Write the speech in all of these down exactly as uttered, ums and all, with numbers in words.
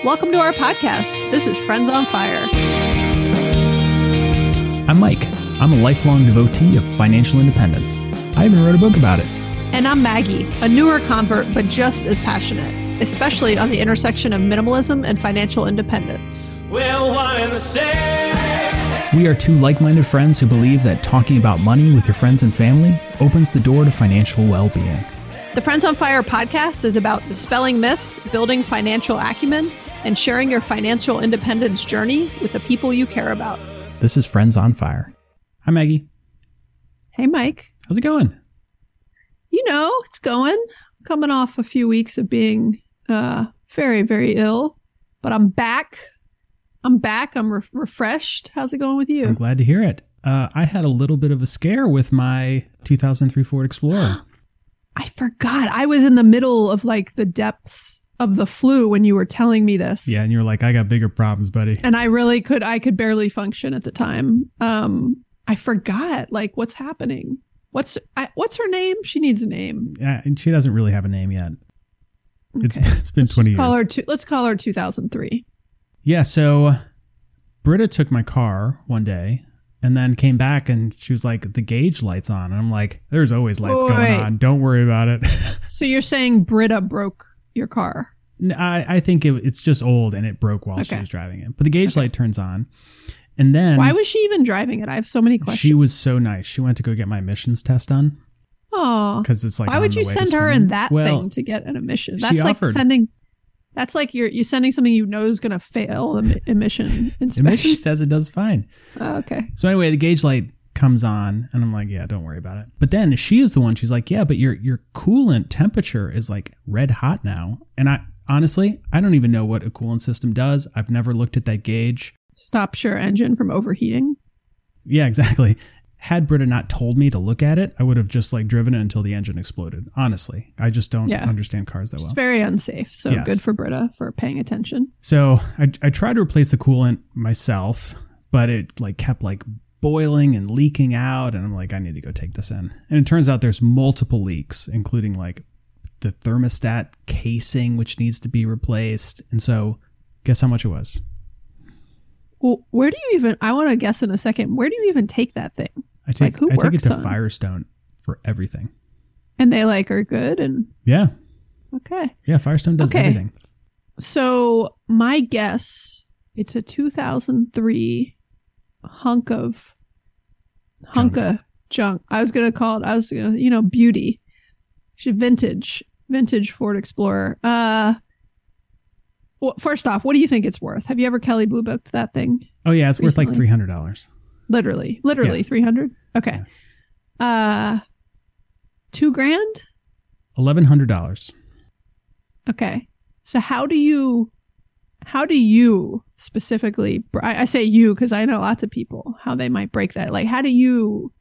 Welcome to our podcast. This is Friends on Fire. I'm Mike. I'm a lifelong devotee of financial independence. I even wrote a book about it. And I'm Maggie, a newer convert, but just as passionate, especially on the intersection of minimalism and financial independence. We're one and the same. We are two like-minded friends who believe that talking about money with your friends and family opens the door to financial well-being. The Friends on Fire podcast is about dispelling myths, building financial acumen, and sharing your financial independence journey with the people you care about. This is Friends on Fire. Hi, Maggie. Hey, Mike. How's it going? You know, it's going. Coming off a few weeks of being uh, very, very ill, but I'm back. I'm back. I'm re- refreshed. How's it going with you? I'm glad to hear it. Uh, I had a little bit of a scare with my two thousand three Ford Explorer. I forgot. I was in the middle of like the depths of the flu when you were telling me this. Yeah, and you're like, I got bigger problems, buddy. And I really could, I could barely function at the time. Um, I forgot, like, what's happening? What's I, what's her name? She needs a name. Yeah, and she doesn't really have a name yet. It's Okay. it's been let's twenty just call years. Her two, let's call her two thousand three. Yeah, so Britta took my car one day and then came back and she was like, the gauge light's on. And I'm like, there's always lights Wait. going on. Don't worry about it. So you're saying Britta broke your car? I, I think it, it's just old and it broke while she Okay. was driving it. But the gauge Okay. light turns on. And then Why was she even driving it? I have so many questions. she was so nice. She went to go get my emissions test done. Oh, Because it's like, why on would the you way to send her swimming. in that Well, thing to get an emission? she That's like offered. sending. That's like you're you sending something you know is going to fail em- emission inspection. Emissions test, it does fine. Oh, okay. So anyway, the gauge light comes on and I'm like, yeah, don't worry about it. But then she is the one, she's like, yeah, but your your coolant temperature is like red hot now. And I honestly, I don't even know what a coolant system does. I've never looked at that gauge. Stops your engine from overheating. Yeah, exactly. Had Britta not told me to look at it, I would have just like driven it until the engine exploded. Honestly, I just don't Yeah. understand cars that It's well. very unsafe. So Yes. good for Britta for paying attention. So I, I tried to replace the coolant myself, but it like kept like boiling and leaking out. And I'm like, I need to go take this in. And it turns out there's multiple leaks, including like the thermostat casing, which needs to be replaced. And so guess how much it was? Well, where do you even? I want to guess in a second. Where do you even take that thing? I take, Like, who I take it works to on- Firestone for everything. And they like are good and Yeah. okay. Yeah. Firestone does Okay. everything. So my guess, it's a two thousand three hunk of hunk Junk. of junk. I was gonna call it. I was gonna, you know, beauty. She vintage, vintage Ford Explorer. Uh, well, first off, what do you think it's worth? Have you ever Kelly Blue Booked that thing? Oh, yeah. It's worth like Recently. three hundred dollars. Literally, literally Yeah. three hundred. Okay. Uh, two grand. eleven hundred dollars. Okay. So how do you, how do you specifically, I I say you because I know lots of people, how they might break that. Like, how do you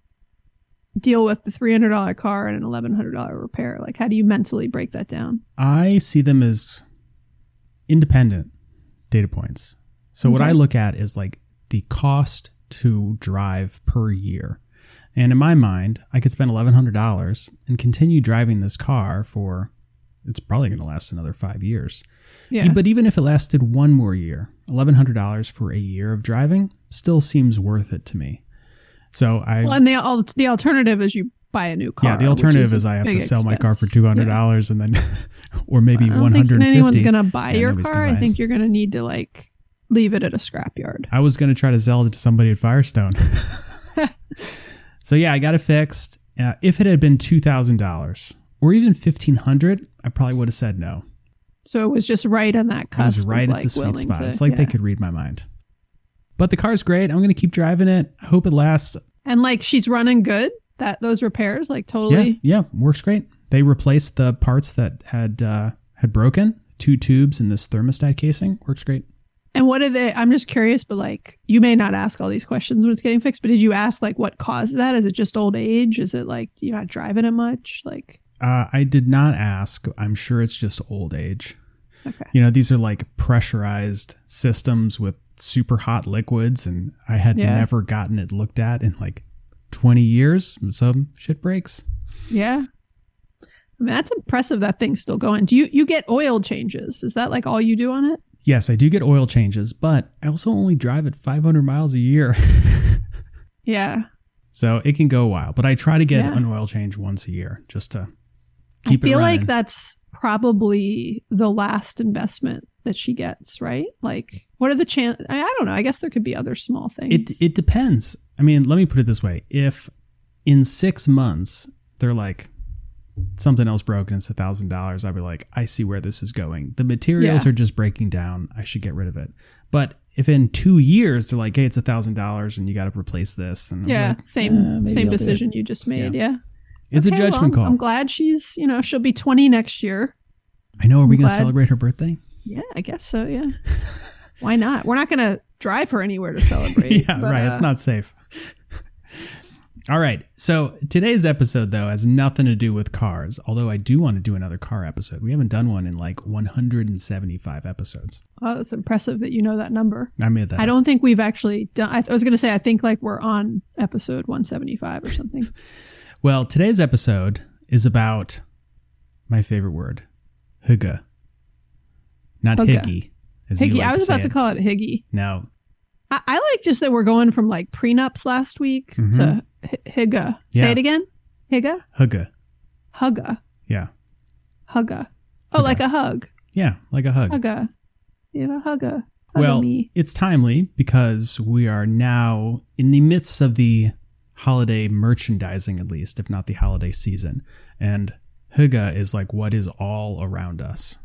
deal with the three hundred dollars car and an eleven hundred dollars repair? Like, how do you mentally break that down? I see them as independent data points. So what Okay. I look at is like the cost to drive per year. And in my mind, I could spend eleven hundred dollars and continue driving this car for, it's probably going to last another five years. Yeah. But even if it lasted one more year, eleven hundred dollars for a year of driving still seems worth it to me. So I, Well, and the, al- the alternative is you buy a new car. yeah, the which alternative a is I have big to sell my car for expense. two hundred dollars and then, or maybe I don't one hundred think fifty dollars. anyone's going to buy Yeah, your nobody's car. gonna buy I it. think you're going to need to like leave it at a scrapyard. I was going to try to sell it to somebody at Firestone. So yeah, I got it fixed. Uh, if it had been two thousand dollars or even fifteen hundred dollars, I probably would have said no. So it was just right on that I cusp. was right of, at like, the sweet willing spot. to- It's like they yeah. could read my mind. But the car's great. I'm going to keep driving it. I hope it lasts. And like she's running good. That those repairs, like Yeah, totally. yeah, works great. They replaced the parts that had uh, had broken. Two tubes in this thermostat casing. Works great. And what are they? I'm just curious, but like you may not ask all these questions when it's getting fixed. But did you ask like what caused that? Is it just old age? Is it like you're not driving it much? Like Uh, I did not ask. I'm sure it's just old age. okay, You know, these are like pressurized systems with super hot liquids, and I had Yeah. never gotten it looked at in like twenty years. So shit breaks. yeah. I mean, that's impressive. That thing's still going. Do you you get oil changes? Is that like all you do on it? Yes, I do get oil changes, but I also only drive at five hundred miles a year. Yeah. So it can go a while, but I try to get Yeah. an oil change once a year just to keep I it feel running. like that's probably the last investment that she gets, right? Like, what are the chance? I, I don't know. I guess there could be other small things. It it depends. I mean, let me put it this way. If in six months they're like, something else broke and it's a thousand dollars, I'd be like, I see where this is going. The materials Yeah. are just breaking down. I should get rid of it. But if in two years they're like, hey, it's a thousand dollars and you got to replace this. And I'm yeah, like, same "Uh, maybe same I'll do it." decision you just made. Yeah. It's Okay, a judgment well, call. I'm glad she's, you know, she'll be twenty next year. I know. Are we I'm going to glad. celebrate her birthday? Yeah, I guess so. Yeah. Why not? We're not going to drive her anywhere to celebrate. Yeah, but, right. uh, It's not safe. All right. So today's episode, though, has nothing to do with cars, although I do want to do another car episode. We haven't done one in like one hundred seventy-five episodes. Oh, that's impressive that you know that number. I made that I up. don't think we've actually done. I, th- I was going to say, I think like we're on episode one seventy-five or something. Well, today's episode is about my favorite word, hygge. Not Hygge. higgy, as you Higgy. like I was to about say to it. call it Higgy. No. I, I like just that we're going from like prenups last week to H- Hygge. Say Yeah. it again. Hygge. Hygge. Hugga. Yeah. Hugga. Oh, like a hug. Yeah, like a hug. Hugga. You know, hugga. Hugga Well, me. it's timely because we are now in the midst of the holiday merchandising, at least, if not the holiday season. And hygge is like what is all around us.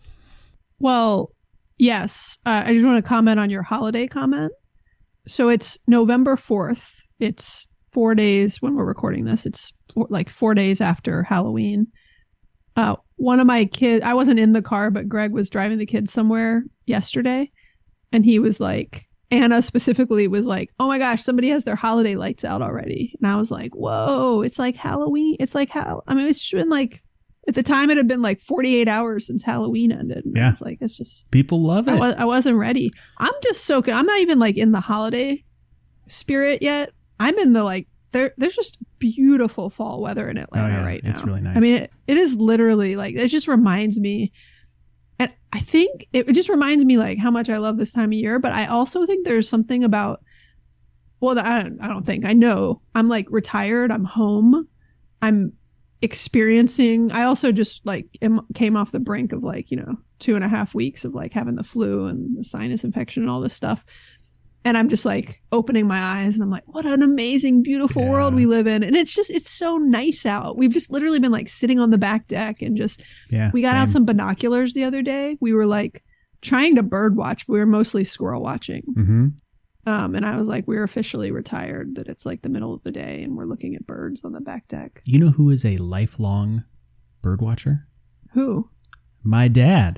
Well, yes. Uh, I just want to comment on your holiday comment. So it's November fourth. It's four days when we're recording this. It's four, like four days after Halloween. Uh, one of my kids, I wasn't in the car, but Greg was driving the kids somewhere yesterday. And he was like, Anna specifically was like, oh my gosh, somebody has their holiday lights out already. And I was like, whoa, it's like Halloween. It's like how, I mean, it's been like, at the time it had been like forty-eight hours since Halloween ended. And Yeah. It's like, it's just, People love I, it. was, I wasn't ready. I'm just soaking. I'm not even like in the holiday spirit yet. I'm in the like, there. There's just beautiful fall weather in Atlanta Oh, yeah. right now. It's really nice. I mean, it, it is literally like, it just reminds me. And I think it, it just reminds me like how much I love this time of year. But I also think there's something about, well, I don't, I don't think, I know I'm like retired. I'm home. I'm experiencing, I also just like am, came off the brink of like, you know, two and a half weeks of like having the flu and the sinus infection and all this stuff. And I'm just like opening my eyes and I'm like, what an amazing, beautiful Yeah. world we live in. And it's just, it's so nice out. We've just literally been like sitting on the back deck and just, Yeah. we got out same. some binoculars the other day. We were like trying to bird watch, but we were mostly squirrel watching. Mhm. Um, and I was like, we're officially retired, that it's like the middle of the day and we're looking at birds on the back deck. You know who is a lifelong bird watcher? Who? My dad.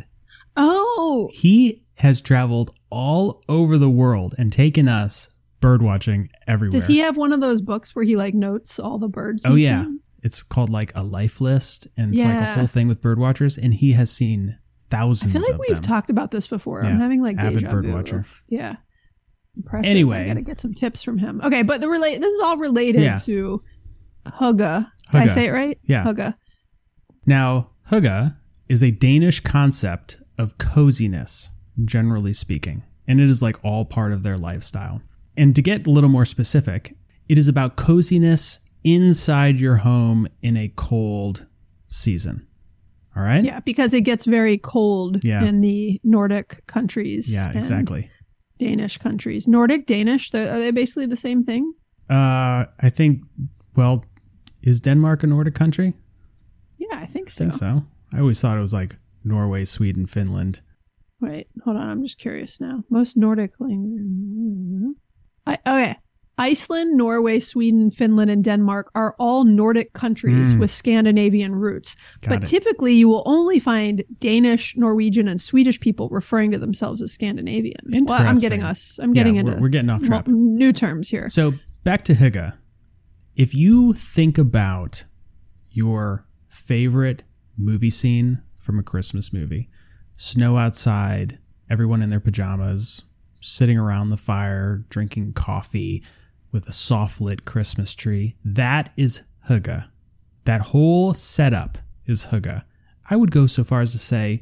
Oh, He has traveled all over the world and taken us bird watching everywhere. does he have one of those books where he like notes all the birds? Oh he's yeah. seen? It's called like a life list and it's like a Yeah. whole thing with bird watchers and he has seen I thousands feel like of we've them. talked about this before. Yeah. I'm having like Avid deja bird vu watcher. of- yeah. Impressive. Anyway. I gotta get some tips from him. Okay, but the relate. This is all related Yeah. to hygge. Did I Hygge. say it right? Yeah. Hygge. Now, hygge is a Danish concept of coziness, generally speaking, and it is like all part of their lifestyle. And to get a little more specific, it is about coziness inside your home in a cold season. All right? Yeah, because it gets very cold Yeah. in the Nordic countries. Yeah, and exactly. Danish countries. Nordic, Danish, they're- are they basically the same thing? Uh, I think, well, is Denmark a Nordic country? Yeah, I think I so. think so. I always thought it was like Norway, Sweden, Finland. Wait, hold on. I'm just curious now. Most Nordic language. I, okay. Iceland, Norway, Sweden, Finland, and Denmark are all Nordic countries Mm. with Scandinavian roots. Got but it. typically, you will only find Danish, Norwegian, and Swedish people referring to themselves as Scandinavian. Well, I'm getting Interesting. us. I'm getting Yeah, into we're, we're getting off track. mul- new terms here. So back to hygge. If you think about your favorite movie scene from a Christmas movie, snow outside, everyone in their pajamas, sitting around the fire, drinking coffee with a soft lit Christmas tree, that is hygge. That whole setup is hygge. I would go so far as to say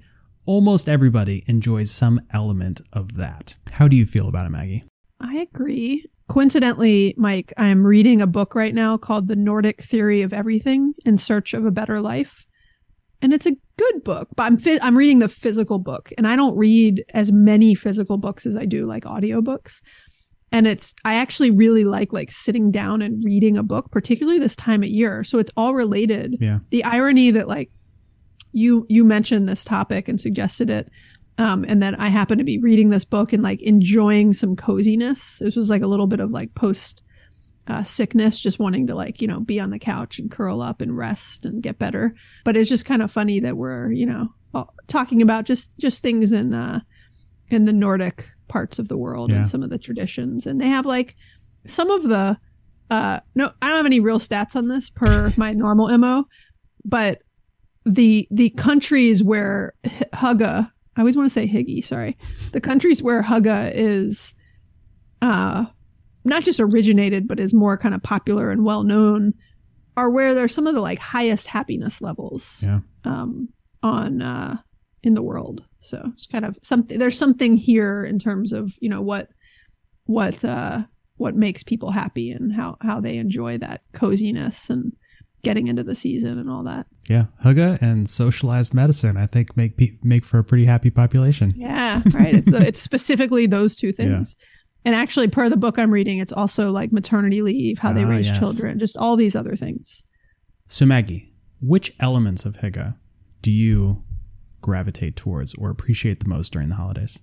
almost everybody enjoys some element of that. How do you feel about it, Maggie? I agree. Coincidentally, Mike, I'm reading a book right now called The Nordic Theory of Everything in Search of a Better Life. And it's a good book, but I'm fi- I'm reading the physical book, and I don't read as many physical books as I do like audiobooks. And it's, I actually really like like sitting down and reading a book, particularly this time of year. So it's all related. Yeah. The irony that like you you mentioned this topic and suggested it, um, and then I happen to be reading this book and like enjoying some coziness. This was like a little bit of like post uh, sickness, just wanting to like, you know, be on the couch and curl up and rest and get better. But it's just kind of funny that we're, you know, talking about just just things in uh, in the Nordic parts of the world yeah. and some of the traditions. And they have like some of the uh, no, I don't have any real stats on this per my normal M O, but the the countries where Hygge, I always want to say Hygge, sorry. The countries where Hygge is uh, not just originated, but is more kind of popular and well known, are where there's some of the like highest happiness levels yeah. um, on uh, in the world. So it's kind of something. There's something here in terms of, you know, what what uh, what makes people happy and how how they enjoy that coziness and getting into the season and all that. Yeah, Hygge and socialized medicine, I think, make pe- make for a pretty happy population. Yeah, right. It's the, it's specifically those two things. Yeah. And actually, per the book I'm reading, it's also like maternity leave, how they ah, raise yes. children, just all these other things. So Maggie, which elements of Hygge do you gravitate towards or appreciate the most during the holidays?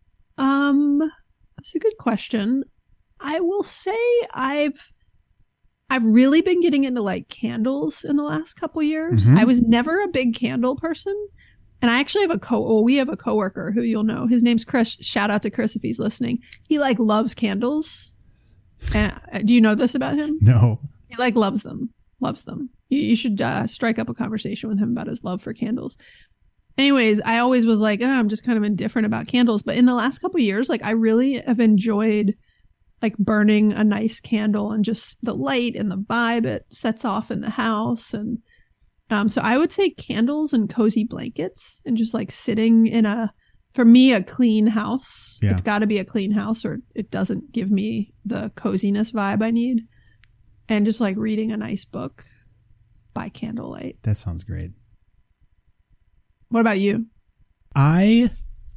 Um, that's a good question. I will say I've I've really been getting into like candles in the last couple years. Mm-hmm. I was never a big candle person. And I actually have a co well, we have a coworker who you'll know. His name's Chris. Shout out to Chris if he's listening. He like loves candles. Uh, do you know this about him? No. He like loves them. Loves them. You, you should uh, strike up a conversation with him about his love for candles. Anyways, I always was like, oh, I'm just kind of indifferent about candles. But in the last couple of years, like I really have enjoyed like burning a nice candle and just the light and the vibe it sets off in the house. And um, so I would say candles and cozy blankets and just like sitting in a, for me, a clean house. Yeah. It's got to be a clean house or it doesn't give me the coziness vibe I need. And just like reading a nice book by candlelight. That sounds great. What about you? I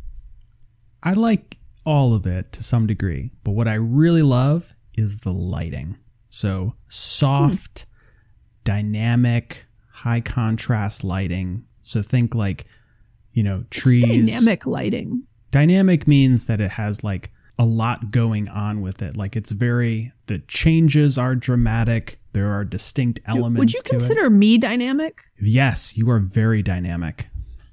I like all of it to some degree, but what I really love is the lighting. So soft, hmm. dynamic, high contrast lighting. So think like, you know, trees. It's dynamic lighting. Dynamic means that it has like a lot going on with it. Like it's very, the changes are dramatic. There are distinct elements to it. Would you consider me dynamic? Yes, you are very dynamic.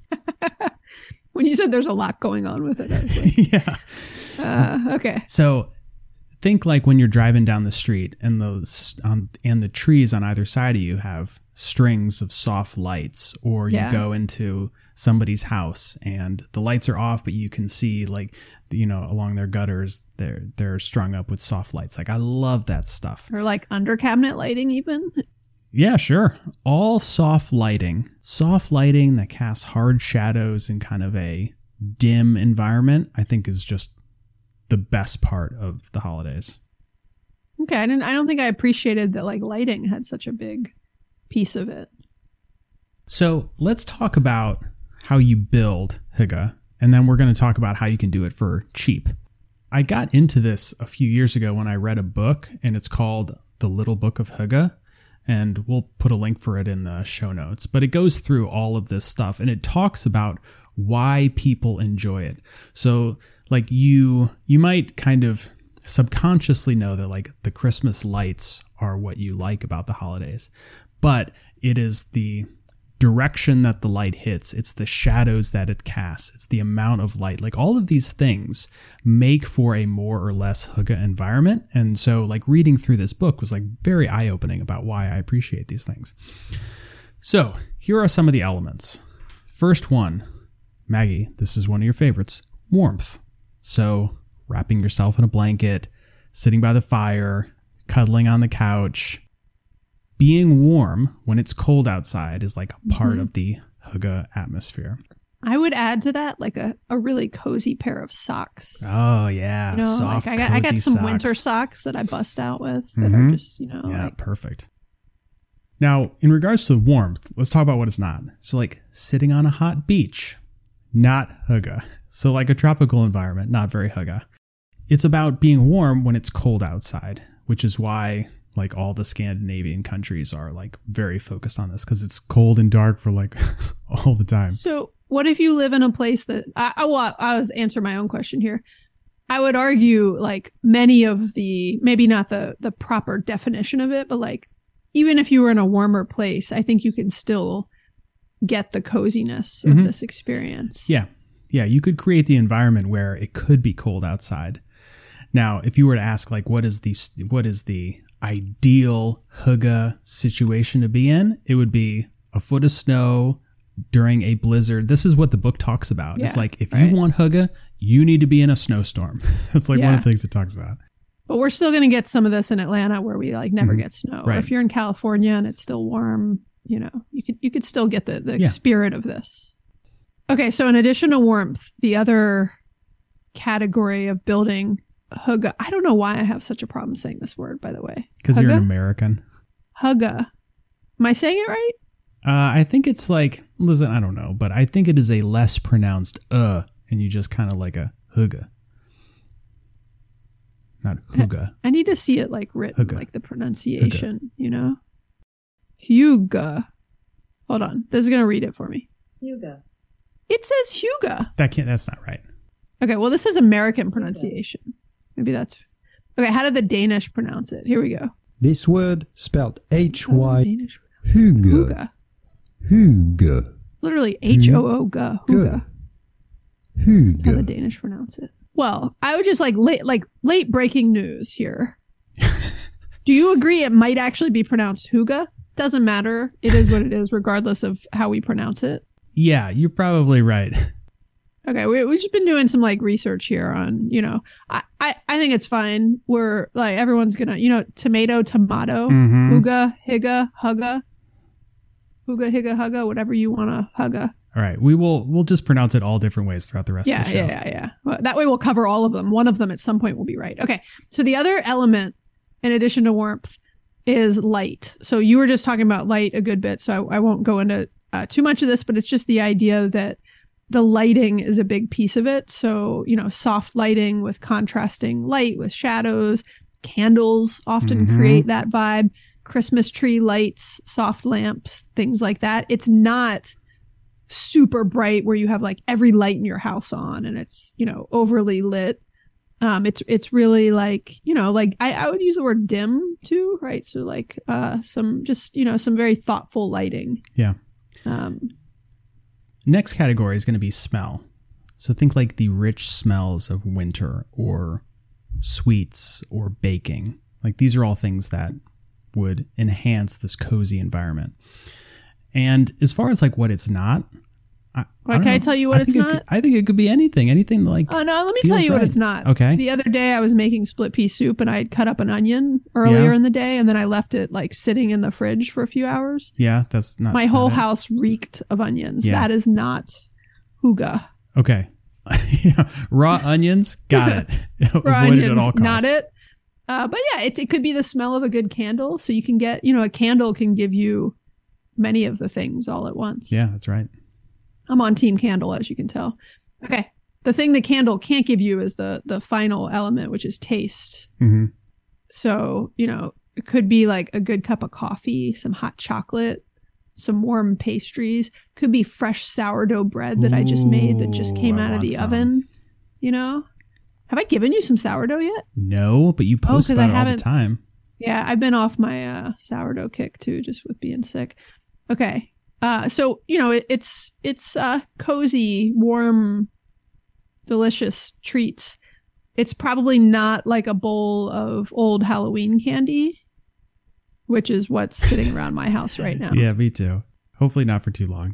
When you said there's a lot going on with it, I was like, yeah. Uh, okay. So think like when you're driving down the street and those um, and the trees on either side of you have strings of soft lights, or you yeah. go into somebody's house and the lights are off, but you can see like, you know, along their gutters, they're they're strung up with soft lights. Like I love that stuff. Or like under cabinet lighting even. Yeah, sure. All soft lighting. Soft lighting that casts hard shadows in kind of a dim environment, I think is just the best part of the holidays. Okay, I didn't I don't think I appreciated that like lighting had such a big piece of it. So let's talk about how you build Hygge, and then we're going to talk about how you can do it for cheap. I got into this a few years ago when I read a book, and it's called The Little Book of Hygge. And we'll put a link for it in the show notes. But it goes through all of this stuff and it talks about why people enjoy it. So like you, you might kind of subconsciously know that like the Christmas lights are what you like about the holidays, but it is the direction that the light hits. It's the shadows that it casts. It's the amount of light. Like all of these things make for a more or less Hygge environment. And so like reading through this book was like very eye-opening about why I appreciate these things. So here are some of the elements. First one, Maggie, this is one of your favorites, warmth. So wrapping yourself in a blanket, sitting by the fire, cuddling on the couch. Being warm when it's cold outside is like a part mm-hmm. of the Hygge atmosphere. I would add to that like a, a really cozy pair of socks. Oh yeah, You know, soft, like I got I got cozy some socks. winter socks that I bust out with that Mhm. are just, you know, Yeah, like, perfect. Now, in regards to the warmth, let's talk about what it's not. So, like sitting on a hot beach, not hygge. So, like a tropical environment, not very hygge. It's about being warm when it's cold outside, which is why like all the Scandinavian countries are like very focused on this because it's cold and dark for like all the time. So what if you live in a place that I, I well, I was answer my own question here. I would argue like many of the, maybe not the the proper definition of it, but like even if you were in a warmer place, I think you can still get the coziness of Mhm. this experience. Yeah. Yeah. You could create the environment where it could be cold outside. Now, if you were to ask, like, what is the, what is the ideal hygge situation to be in? It would be a foot of snow during a blizzard. This is what the book talks about. It's Yeah, like, if right. you want hygge, you need to be in a snowstorm. That's like one Yeah. of the things it talks about. But we're still going to get some of this in Atlanta where we like never Mhm. get snow. Right. Or if you're in California and it's still warm, you know, you could you could still get the, the Yeah. spirit of this. Okay, so in addition to warmth, the other category of building hygge. I don't know why I have such a problem saying this word, by the way. Because you're an Hygge? American. Hygge. Am I saying it right? Uh, I think it's like, listen, I don't know, but I think it is a less pronounced uh, and you just kind of like a hygge. Not hygge. I need to see it like written, Hygge. like the pronunciation, you know? Hygge. Hold on. This is going to read it for me. Hugo. It says Hygge. That can't, that's not right. Okay, well, this is American pronunciation. Maybe that's... Okay, how did the Danish pronounce it? Here we go. This word spelled H How did the Y Danish Hygge. Hygge. Hygge. Literally H O O G. Hygge. How the Hygge. Danish pronounce it. Well, I would just like late, like late breaking news here. Do you agree it might actually be pronounced Hygge? Doesn't matter. It is what it is, regardless of how we pronounce it. Yeah, you're probably right. Okay, we, we've just been doing some like research here on, you know, I, I, I think it's fine. We're like, everyone's gonna, you know, tomato, tomato, Mhm. Hygge, Hygge, Hugga, Hygge, Hygge, Hugga, whatever you want to Hugga. All right, we will we'll just pronounce it all different ways throughout the rest Yeah, of the show. yeah, yeah, yeah. Well, that way we'll cover all of them. One of them at some point will be right. Okay, so the other element, in addition to warmth, is light. So you were just talking about light a good bit, so I, I won't go into uh, too much of this, but it's just the idea that the lighting is a big piece of it. So, you know, soft lighting with contrasting light with shadows, candles often Mhm. create that vibe, Christmas tree lights, soft lamps, things like that. It's not super bright where you have like every light in your house on and it's, you know, overly lit. Um, it's it's really like, you know, like I, I would use the word dim too, right? So like uh some just, you know, some very thoughtful lighting. Yeah. Um Next category is going to be smell. So think like the rich smells of winter or sweets or baking. Like these are all things that would enhance this cozy environment. And as far as like what it's not, I, Why I don't can I know. tell you what I it's think it not? could- I think it could be anything. Anything like Oh no, let me tell feels you what right. it's not. Okay. The other day I was making split pea soup and I had cut up an onion earlier Yeah. in the day and then I left it like sitting in the fridge for a few hours. Yeah, that's not My whole not it. house reeked of onions. Yeah. That is not Hygge. Okay. Yeah, raw onions, got it. Raw Avoid it onions, at all costs. not it. Uh, but yeah, it, it could be the smell of a good candle. So you can get, you know, a candle can give you many of the things all at once. Yeah, that's right. I'm on team candle, as you can tell. Okay. The thing the candle can't give you is the the final element, which is taste. hmm So, you know, it could be like a good cup of coffee, some hot chocolate, some warm pastries. Could be fresh sourdough bread that I just made that just Ooh, came I out of want the some. oven. You know? Have I given you some sourdough yet? No, but you post 'cause about I it all the haven't- time. Yeah, I've been off my uh, sourdough kick too, just with being sick. Okay. Uh, so, you know, it, it's it's uh, cozy, warm, delicious treats. It's probably not like a bowl of old Halloween candy, which is what's sitting around my house right now. Yeah, me too. Hopefully not for too long.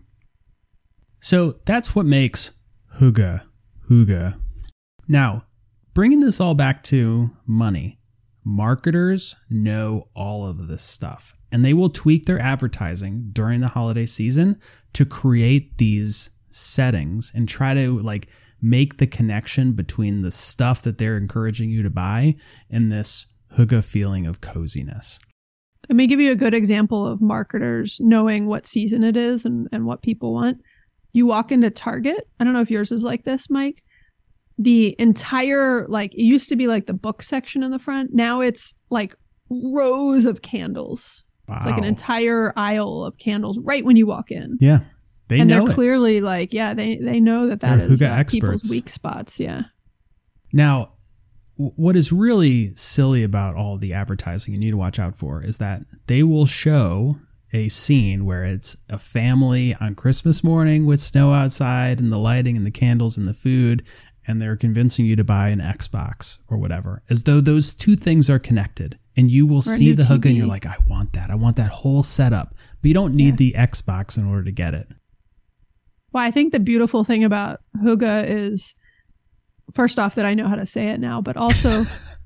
So that's what makes hygge, hygge. Now, bringing this all back to money, marketers know all of this stuff, and they will tweak their advertising during the holiday season to create these settings and try to like make the connection between the stuff that they're encouraging you to buy and this hygge feeling of coziness. Let me give you a good example of marketers knowing what season it is and, and what people want. You walk into Target. I don't know if yours is like this, Mike. The entire, like, it used to be like the book section in the front. Now it's like rows of candles. Wow. It's like an entire aisle of candles right when you walk in. Yeah. They and know they're it. clearly like, yeah, they, they know that that They're is hygge uh, experts. people's weak spots. Yeah. Now, w- what is really silly about all the advertising you need to watch out for is that they will show a scene where it's a family on Christmas morning with snow outside and the lighting and the candles and the food, and they're convincing you to buy an Xbox or whatever, as though those two things are connected. And you will see the hygge and you're like, I want that. I want that whole setup. But you don't need yeah. the Xbox in order to get it. Well, I think the beautiful thing about hygge is, first off, that I know how to say it now, but also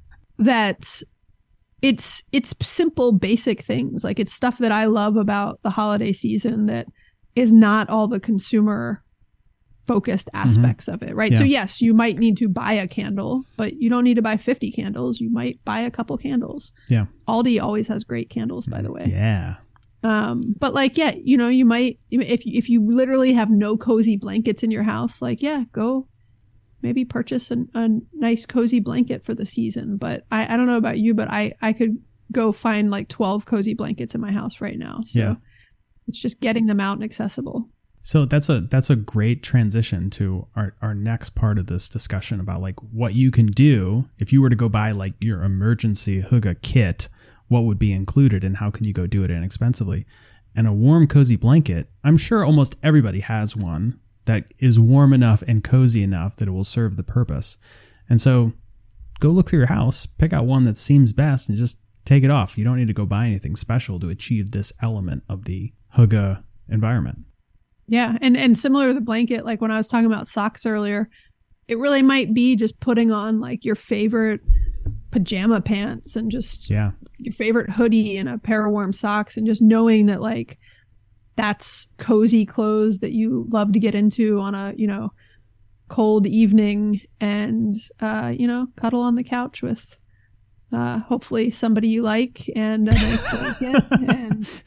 that it's it's simple, basic things. Like, it's stuff that I love about the holiday season that is not all the consumer focused aspects mm-hmm. of it, right? Yeah. So yes, you might need to buy a candle, but you don't need to buy fifty candles. You might buy a couple candles. Yeah. Aldi always has great candles, by the way. Yeah. Um, but like, yeah, you know, you might, if if you literally have no cozy blankets in your house, like, yeah, go maybe purchase an, a nice cozy blanket for the season. But I, I don't know about you, but I, I could go find like twelve cozy blankets in my house right now. So yeah. It's just getting them out and accessible. So that's a that's a great transition to our, our next part of this discussion about like what you can do if you were to go buy like your emergency hygge kit. What would be included and how can you go do it inexpensively? And a warm, cozy blanket, I'm sure almost everybody has one that is warm enough and cozy enough that it will serve the purpose. And so go look through your house, pick out one that seems best and just take it off. You don't need to go buy anything special to achieve this element of the hygge environment. Yeah. And, and similar to the blanket, like when I was talking about socks earlier, it really might be just putting on like your favorite pajama pants and just yeah. your favorite hoodie and a pair of warm socks, and just knowing that like that's cozy clothes that you love to get into on a, you know, cold evening and, uh, you know, cuddle on the couch with uh, hopefully somebody you like and a nice blanket and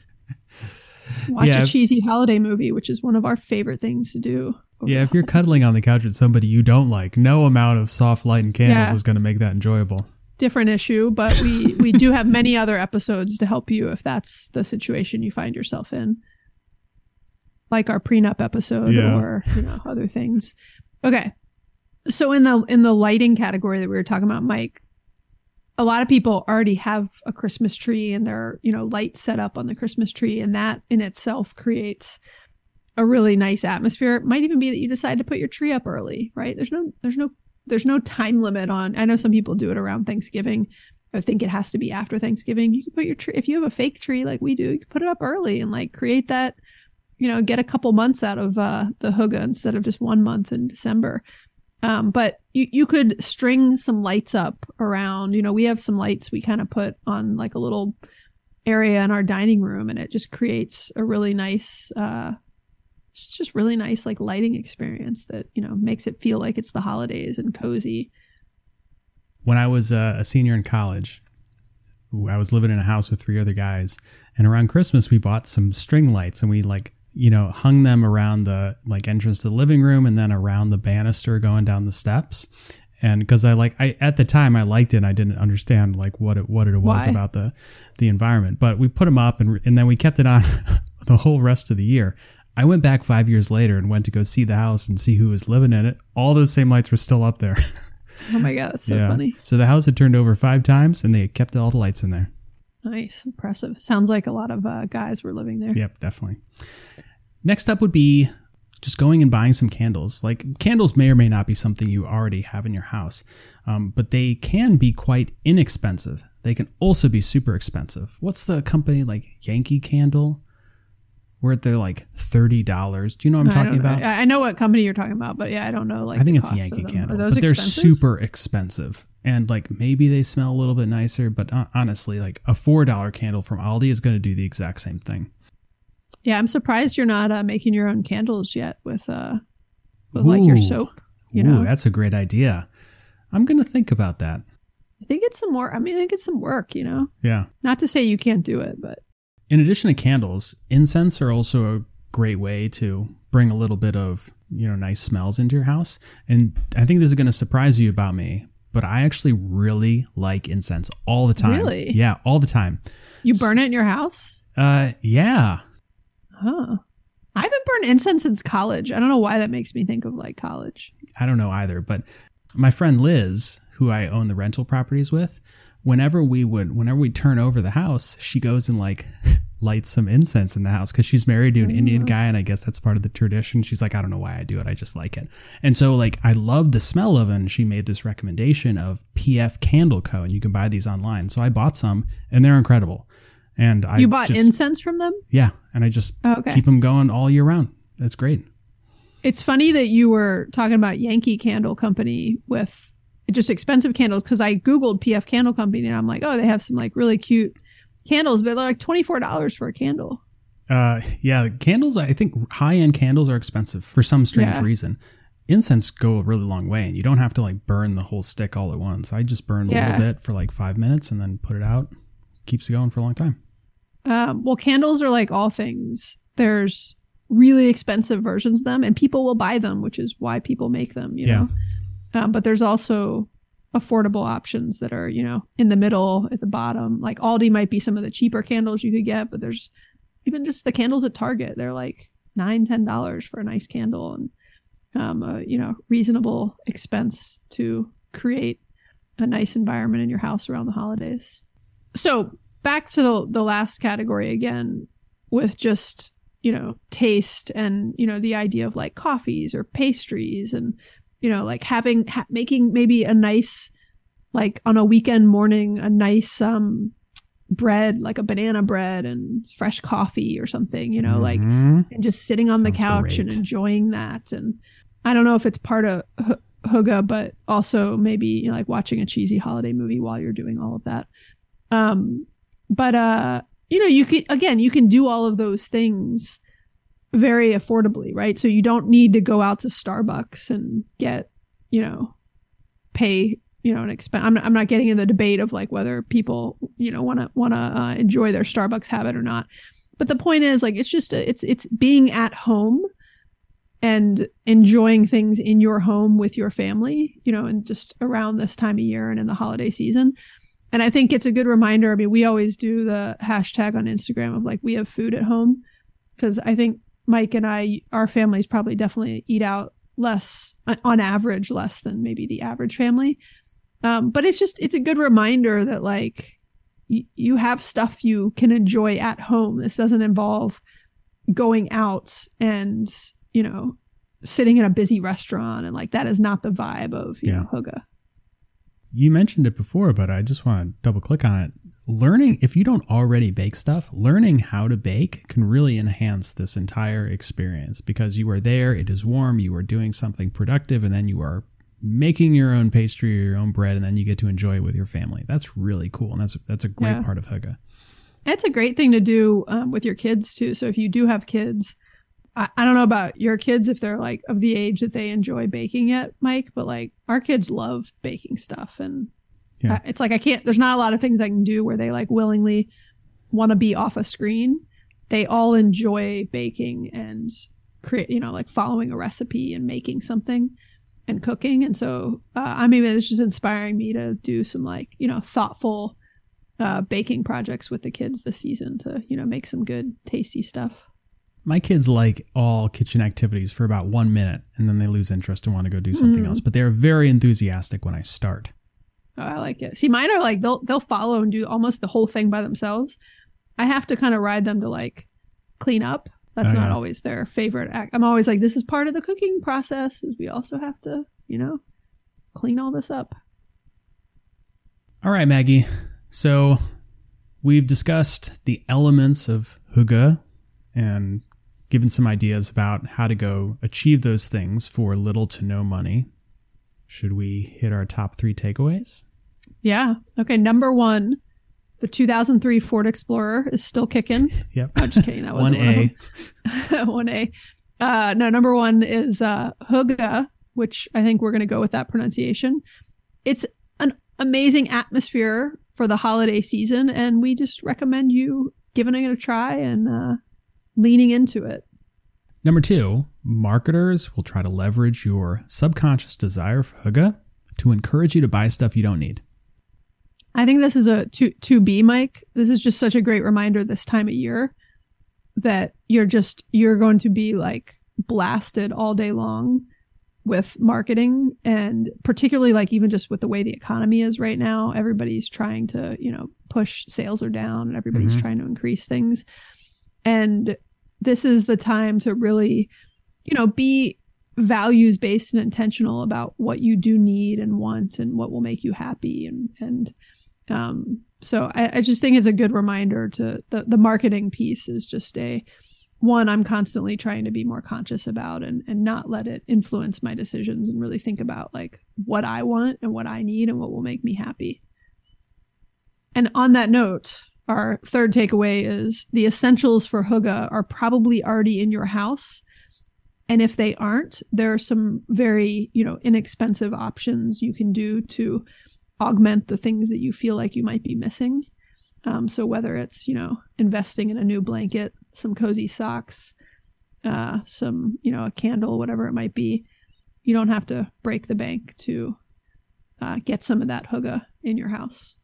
watch yeah. a cheesy holiday movie, which is one of our favorite things to do. Yeah, if you're cuddling season. on the couch with somebody you don't like, no amount of soft light and candles yeah. is going to make that enjoyable. Different issue, but we, we do have many other episodes to help you if that's the situation you find yourself in. Like our prenup episode yeah. or, you know, other things. Okay. So in the in the lighting category that we were talking about, Mike, a lot of people already have a Christmas tree and their, you know, lights set up on the Christmas tree, and that in itself creates a really nice atmosphere. It might even be that you decide to put your tree up early, right? There's no there's no there's no time limit on. I know some people do it around Thanksgiving. I think it has to be after Thanksgiving. You can put your tree, if you have a fake tree like we do, you can put it up early and like create that, you know, get a couple months out of uh, the hygge instead of just one month in December. Um, but you, you could string some lights up around, you know, we have some lights we kind of put on like a little area in our dining room, and it just creates a really nice, uh, it's just really nice like lighting experience that, you know, makes it feel like it's the holidays and cozy. When I was uh, a senior in college, I was living in a house with three other guys, and around Christmas we bought some string lights, and we like, you know, hung them around the like entrance to the living room and then around the banister going down the steps. And because I like, I at the time I liked it, and I didn't understand like what it what it was Why? about the the environment. But we put them up, and and then we kept it on the whole rest of the year. I went back five years later and went to go see the house and see who was living in it. All those same lights were still up there. Oh my God, that's so yeah. funny. So the house had turned over five times, and they kept all the lights in there. Nice, impressive. Sounds like a lot of uh, guys were living there. Yep, definitely. Next up would be just going and buying some candles. Like, candles may or may not be something you already have in your house, um, but they can be quite inexpensive. They can also be super expensive. What's the company, like Yankee Candle? Where they're like thirty dollars. Do you know what I'm talking about? I, I know what company you're talking about, but yeah, I don't know. Like, I think the it's Yankee Candle, Are those but expensive? They're super expensive. And like maybe they smell a little bit nicer, but uh, honestly, like a four dollar candle from Aldi is going to do the exact same thing. Yeah, I'm surprised you're not uh, making your own candles yet with uh, with like your Ooh. soap. You Ooh, know, that's a great idea. I'm going to think about that. I think it's some more. I mean, I think it's some work. You know, Yeah. not to say you can't do it, but In addition to candles, incense are also a great way to bring a little bit of, you know, nice smells into your house. And I think this is going to surprise you about me, but I actually really like incense all the time. Really? Yeah, all the time. you burn it in your house. Uh, yeah. Huh. I haven't burned incense since college. I don't know why that makes me think of like college. I don't know either, but my friend Liz, who I own the rental properties with, whenever we would, whenever we turn over the house, she goes and like lights some incense in the house because she's married to an Indian guy, and I guess that's part of the tradition. She's like, I don't know why I do it, I just like it. And so like I love the smell of it, and she made this recommendation of P F Candle Co, and you can buy these online. So I bought some, and they're incredible. And I You bought just, incense from them? yeah, and I just Oh, okay. keep them going all year round. That's great. It's funny that you were talking about Yankee Candle Company with just expensive candles, because I Googled P F Candle Company and I'm like, oh, they have some like really cute candles, but they're like twenty-four dollars for a candle. Uh, yeah, candles, I think high-end candles are expensive for some strange Yeah. reason. Incense go a really long way, and you don't have to like burn the whole stick all at once. I just burn a Yeah. little bit for like five minutes and then put it out. Keeps it going for a long time. Um, well, candles are like all things. There's really expensive versions of them, and people will buy them, which is why people make them, you Yeah. know. Um, but there's also affordable options that are, you know, in the middle, at the bottom. Like Aldi might be some of the cheaper candles you could get, but there's even just the candles at Target. They're like nine, ten dollars for a nice candle, and um, a, you know, reasonable expense to create a nice environment in your house around the holidays. So back to the, the last category again, with just, you know, taste and, you know, the idea of like coffees or pastries, and, you know, like having, ha- making maybe a nice, like on a weekend morning, a nice um bread, like a banana bread and fresh coffee or something, you know, like, Mhm. and just sitting on the Sounds couch and great. enjoying that. And I don't know if it's part of H- Hygge, but also maybe, you know, like watching a cheesy holiday movie while you're doing all of that. Um, but, uh, you know, you can, again, you can do all of those things very affordably, right? So you don't need to go out to Starbucks and get, you know, pay, you know, an expense. I'm, I'm not getting in the debate of like whether people, you know, want to, want to uh, enjoy their Starbucks habit or not. But the point is, like, it's just, a, it's, it's being at home and enjoying things in your home with your family, you know, and just around this time of year and in the holiday season. And I think it's a good reminder. I mean, we always do the hashtag on Instagram of like, we have food at home, because I think Mike and I, our families probably definitely eat out less, on average, less than maybe the average family. Um, but it's just, it's a good reminder that like y- you have stuff you can enjoy at home. This doesn't involve going out and, you know, sitting in a busy restaurant, and like that is not the vibe of, you Yeah. know, Hygge. You mentioned it before, but I just want to double click on it. Learning, if you don't already bake stuff, learning how to bake can really enhance this entire experience, because you are there, it is warm, you are doing something productive, and then you are making your own pastry or your own bread, and then you get to enjoy it with your family. That's really cool, and that's that's a great Yeah. part of Hygge. It's a great thing to do um, with your kids too. So if you do have kids, I, I don't know about your kids if they're like of the age that they enjoy baking yet, Mike, but like our kids love baking stuff, and Yeah. I- it's like I can't. There's not a lot of things I can do where they like willingly want to be off a screen. They all enjoy baking and create, you know, like following a recipe and making something and cooking. And so uh, I mean, it's just inspiring me to do some like, you know, thoughtful uh, baking projects with the kids this season to, you know, make some good, tasty stuff. My kids like all kitchen activities for about one minute, and then they lose interest and want to go do something Mm. else. But they're very enthusiastic when I start. Oh, I like it. See, mine are like, they'll, they'll follow and do almost the whole thing by themselves. I have to kind of ride them to like clean up. That's Oh, not yeah. always their favorite act. I'm always like, this is part of the cooking process, is we also have to, you know, clean all this up. All right, Maggie. So we've discussed the elements of Hygge and given some ideas about how to go achieve those things for little to no money. Should we hit our top three takeaways? Yeah. Okay. Number one, the two thousand three Ford Explorer is still kicking. Yep. I'm just kidding. That wasn't one A. one of them. one A. Uh, no, number one is uh, Hygge, which I think we're going to go with that pronunciation. It's an amazing atmosphere for the holiday season, and we just recommend you giving it a try and uh, leaning into it. Number two, marketers will try to leverage your subconscious desire for Hygge to encourage you to buy stuff you don't need. I think this is a to to be, Mike. This is just such a great reminder this time of year that you're just you're going to be like blasted all day long with marketing, and particularly like even just with the way the economy is right now, everybody's trying to, you know, push sales are down and everybody's mm-hmm. trying to increase things. And this is the time to really, you know, be values based and intentional about what you do need and want and what will make you happy. And, and, um, so I, I just think it's a good reminder to the, the marketing piece is just a one I'm constantly trying to be more conscious about and, and not let it influence my decisions and really think about like what I want and what I need and what will make me happy. And on that note, our third takeaway is the essentials for Hygge are probably already in your house. And if they aren't, there are some very, you know, inexpensive options you can do to augment the things that you feel like you might be missing. Um, so whether it's, you know, investing in a new blanket, some cozy socks, uh, some, you know, a candle, whatever it might be, you don't have to break the bank to uh, get some of that Hygge in your house.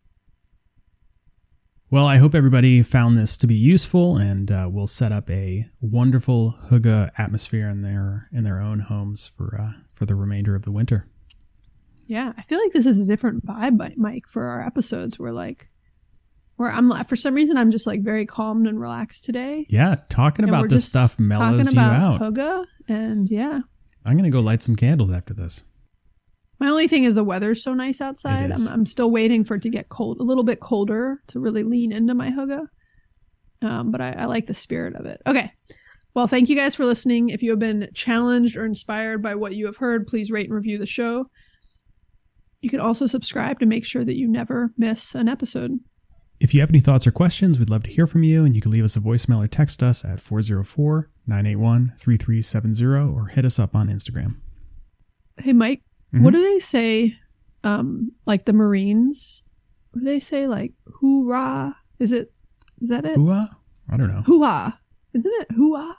Well, I hope everybody found this to be useful, and uh, we'll set up a wonderful Hygge atmosphere in their in their own homes for uh, for the remainder of the winter. Yeah, I feel like this is a different vibe, Mike, for our episodes. We're like, where I'm for some reason I'm just like very calm and relaxed today. Yeah, talking and about this stuff mellows you out. Hygge, and yeah, I'm gonna go light some candles after this. My only thing is the weather's so nice outside. I'm, I'm still waiting for it to get cold, a little bit colder to really lean into my Hygge. Um, but I, I like the spirit of it. Okay. Well, thank you guys for listening. If you have been challenged or inspired by what you have heard, please rate and review the show. You can also subscribe to make sure that you never miss an episode. If you have any thoughts or questions, we'd love to hear from you, and you can leave us a voicemail or text us at four oh four, nine eight one, three three seven zero or hit us up on Instagram. Hey, Mike. Mm-hmm. What do they say, um, like the Marines? What do they say, like, hoorah? Is it, is that it? Hoo-ah? I don't know. Hoo-ah. Isn't it hoo-ah?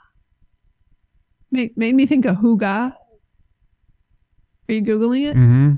Made, made me think of hoo-gah. Are you Googling it? Mm-hmm.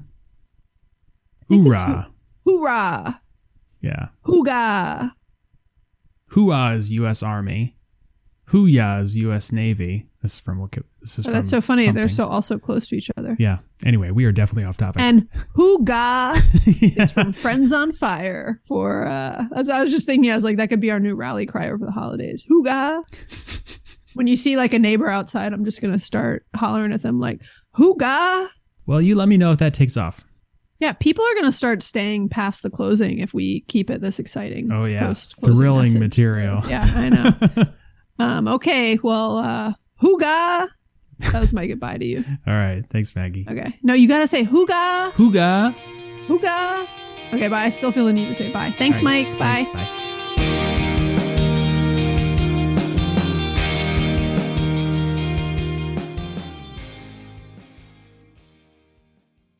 Hoorah. Hoorah. Yeah. Hoo-gah. Hoo-ah is U S Army. Hoo-yah is U S Navy. This is from what this is. Oh, from that's so funny. Something. They're so also close to each other. Yeah. Anyway, we are definitely off topic. And Hoo-gah yeah. is from Friends on Fire. For uh, as I was just thinking, I was like, that could be our new rally cry over the holidays. Hoo-gah. When you see like a neighbor outside, I'm just gonna start hollering at them like Hoo-gah. Well, you let me know if that takes off. Yeah, people are gonna start staying past the closing if we keep it this exciting. Oh yeah, thrilling message. Material. Yeah, I know. um. Okay. Well. uh Hoo-gah. That was my goodbye to you. All right. Thanks, Maggie. Okay. No, you got to say hoo-gah. Hoo-gah. Hoo-gah. Okay, but I still feel the need to say bye. Thanks, right. Mike. Bye. Thanks, bye.